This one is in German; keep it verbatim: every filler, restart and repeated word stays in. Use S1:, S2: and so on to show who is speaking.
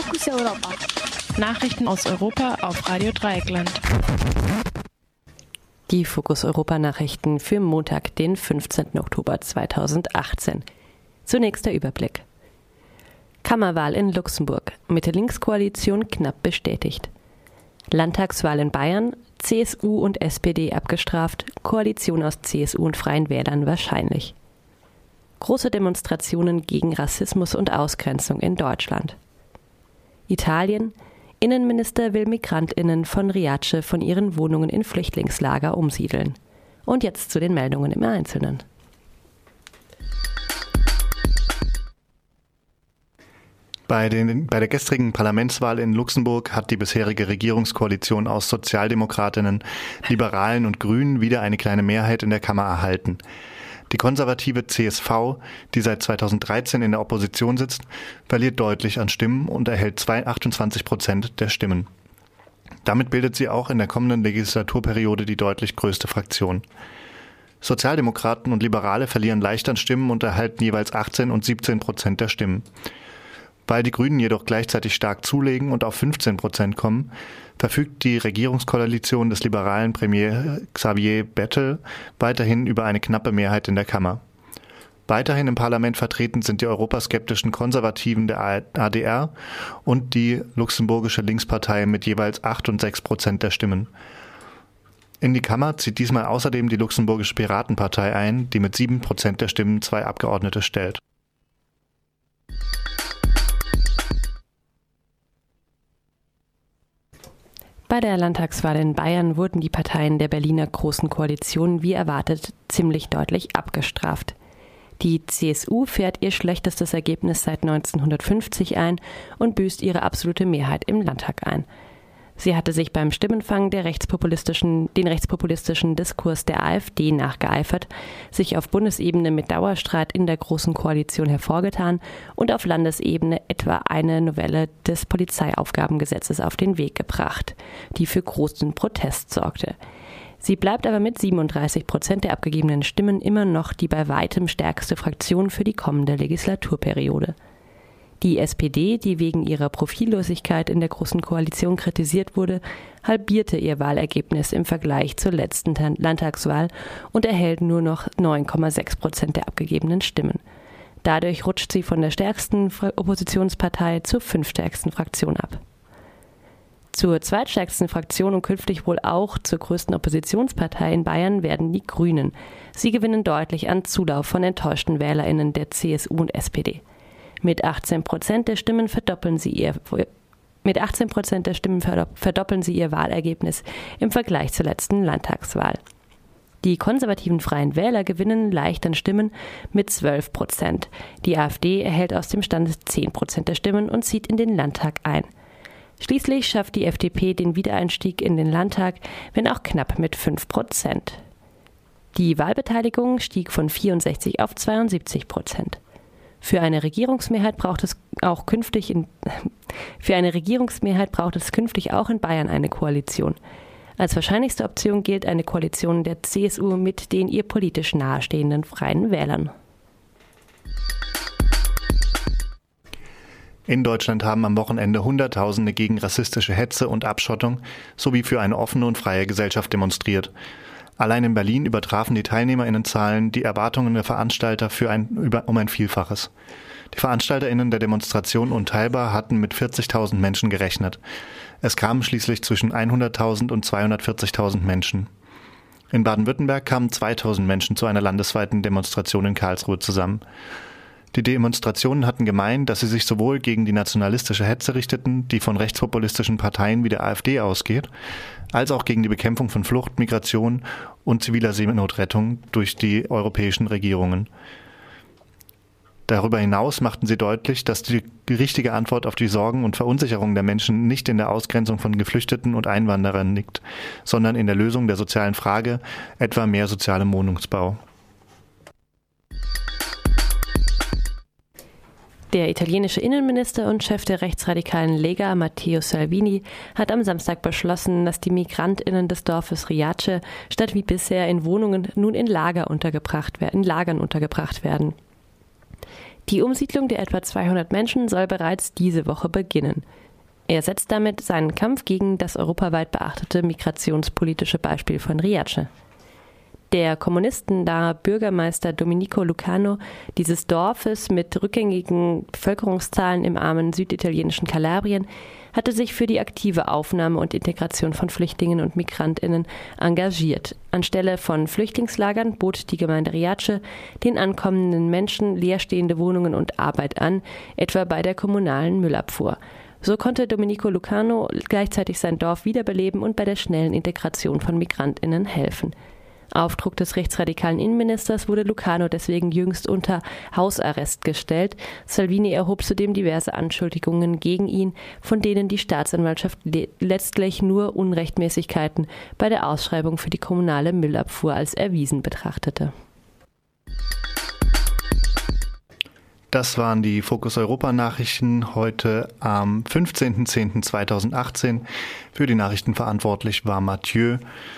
S1: Fokus Europa.
S2: Nachrichten aus Europa auf Radio Dreieckland.
S3: Die Fokus Europa Nachrichten für Montag, den fünfzehnten Oktober zweitausendachtzehn. Zunächst der Überblick. Kammerwahl in Luxemburg. Mitte-Links-Koalition knapp bestätigt. Landtagswahl in Bayern. C S U und S P D abgestraft. Koalition aus C S U und Freien Wählern wahrscheinlich. Große Demonstrationen gegen Rassismus und Ausgrenzung in Deutschland. Italien. Innenminister will MigrantInnen von Riace von ihren Wohnungen in Flüchtlingslager umsiedeln. Und jetzt zu den Meldungen im Einzelnen.
S4: Bei, den, bei der gestrigen Parlamentswahl in Luxemburg hat die bisherige Regierungskoalition aus Sozialdemokratinnen, Liberalen und Grünen wieder eine kleine Mehrheit in der Kammer erhalten. Die konservative C S V, die seit zweitausenddreizehn in der Opposition sitzt, verliert deutlich an Stimmen und erhält achtundzwanzig Prozent der Stimmen. Damit bildet sie auch in der kommenden Legislaturperiode die deutlich größte Fraktion. Sozialdemokraten und Liberale verlieren leicht an Stimmen und erhalten jeweils achtzehn und siebzehn Prozent der Stimmen. Weil die Grünen jedoch gleichzeitig stark zulegen und auf fünfzehn Prozent kommen, verfügt die Regierungskoalition des liberalen Premier Xavier Bettel weiterhin über eine knappe Mehrheit in der Kammer. Weiterhin im Parlament vertreten sind die europaskeptischen Konservativen der A D R und die luxemburgische Linkspartei mit jeweils acht und sechs Prozent der Stimmen. In die Kammer zieht diesmal außerdem die luxemburgische Piratenpartei ein, die mit sieben Prozent der Stimmen zwei Abgeordnete stellt.
S3: Bei der Landtagswahl in Bayern wurden die Parteien der Berliner Großen Koalition wie erwartet ziemlich deutlich abgestraft. Die C S U fährt ihr schlechtestes Ergebnis seit neunzehnhundertfünfzig ein und büßt ihre absolute Mehrheit im Landtag ein. Sie hatte sich beim Stimmenfang der rechtspopulistischen, den rechtspopulistischen Diskurs der AfD nachgeeifert, sich auf Bundesebene mit Dauerstreit in der Großen Koalition hervorgetan und auf Landesebene etwa eine Novelle des Polizeiaufgabengesetzes auf den Weg gebracht, die für großen Protest sorgte. Sie bleibt aber mit siebenunddreißig Prozent der abgegebenen Stimmen immer noch die bei weitem stärkste Fraktion für die kommende Legislaturperiode. Die S P D, die wegen ihrer Profillosigkeit in der Großen Koalition kritisiert wurde, halbierte ihr Wahlergebnis im Vergleich zur letzten Landtagswahl und erhält nur noch neun Komma sechs Prozent der abgegebenen Stimmen. Dadurch rutscht sie von der stärksten Oppositionspartei zur fünftstärksten Fraktion ab. Zur zweitstärksten Fraktion und künftig wohl auch zur größten Oppositionspartei in Bayern werden die Grünen. Sie gewinnen deutlich an Zulauf von enttäuschten WählerInnen der C S U und S P D. Mit achtzehn Prozent der Stimmen verdoppeln sie ihr mit achtzehn Prozent der Stimmen verdoppeln sie ihr Wahlergebnis im Vergleich zur letzten Landtagswahl. Die konservativen Freien Wähler gewinnen leicht an Stimmen mit zwölf Prozent. Die AfD erhält aus dem Stand zehn Prozent der Stimmen und zieht in den Landtag ein. Schließlich schafft die F D P den Wiedereinstieg in den Landtag, wenn auch knapp mit fünf Prozent. Die Wahlbeteiligung stieg von vierundsechzig auf zweiundsiebzig Prozent. Für eine Regierungsmehrheit braucht es auch künftig in, für eine Regierungsmehrheit braucht es künftig auch in Bayern eine Koalition. Als wahrscheinlichste Option gilt eine Koalition der C S U mit den ihr politisch nahestehenden Freien Wählern.
S4: In Deutschland haben am Wochenende Hunderttausende gegen rassistische Hetze und Abschottung sowie für eine offene und freie Gesellschaft demonstriert. Allein in Berlin übertrafen die TeilnehmerInnenzahlen die Erwartungen der Veranstalter für ein, über, um ein Vielfaches. Die VeranstalterInnen der Demonstration unteilbar hatten mit vierzigtausend Menschen gerechnet. Es kamen schließlich zwischen hunderttausend und zweihundertvierzigtausend Menschen. In Baden-Württemberg kamen zweitausend Menschen zu einer landesweiten Demonstration in Karlsruhe zusammen. Die Demonstrationen hatten gemein, dass sie sich sowohl gegen die nationalistische Hetze richteten, die von rechtspopulistischen Parteien wie der AfD ausgeht, als auch gegen die Bekämpfung von Flucht, Migration und ziviler Seenotrettung durch die europäischen Regierungen. Darüber hinaus machten sie deutlich, dass die richtige Antwort auf die Sorgen und Verunsicherung der Menschen nicht in der Ausgrenzung von Geflüchteten und Einwanderern liegt, sondern in der Lösung der sozialen Frage, etwa mehr sozialem Wohnungsbau.
S3: Der italienische Innenminister und Chef der rechtsradikalen Lega, Matteo Salvini, hat am Samstag beschlossen, dass die MigrantInnen des Dorfes Riace statt wie bisher in Wohnungen nun in Lager untergebracht werden, in Lagern untergebracht werden. Die Umsiedlung der etwa zweihundert Menschen soll bereits diese Woche beginnen. Er setzt damit seinen Kampf gegen das europaweit beachtete migrationspolitische Beispiel von Riace. Der kommunistennahe Bürgermeister Domenico Lucano dieses Dorfes mit rückgängigen Bevölkerungszahlen im armen süditalienischen Kalabrien hatte sich für die aktive Aufnahme und Integration von Flüchtlingen und MigrantInnen engagiert. Anstelle von Flüchtlingslagern bot die Gemeinde Riace den ankommenden Menschen leerstehende Wohnungen und Arbeit an, etwa bei der kommunalen Müllabfuhr. So konnte Domenico Lucano gleichzeitig sein Dorf wiederbeleben und bei der schnellen Integration von MigrantInnen helfen. Auf Druck des rechtsradikalen Innenministers wurde Lucano deswegen jüngst unter Hausarrest gestellt. Salvini erhob zudem diverse Anschuldigungen gegen ihn, von denen die Staatsanwaltschaft le- letztlich nur Unrechtmäßigkeiten bei der Ausschreibung für die kommunale Müllabfuhr als erwiesen betrachtete.
S4: Das waren die Fokus Europa Nachrichten heute am fünfzehnten zehnten zweitausendachtzehn. Für die Nachrichten verantwortlich war Mathieu.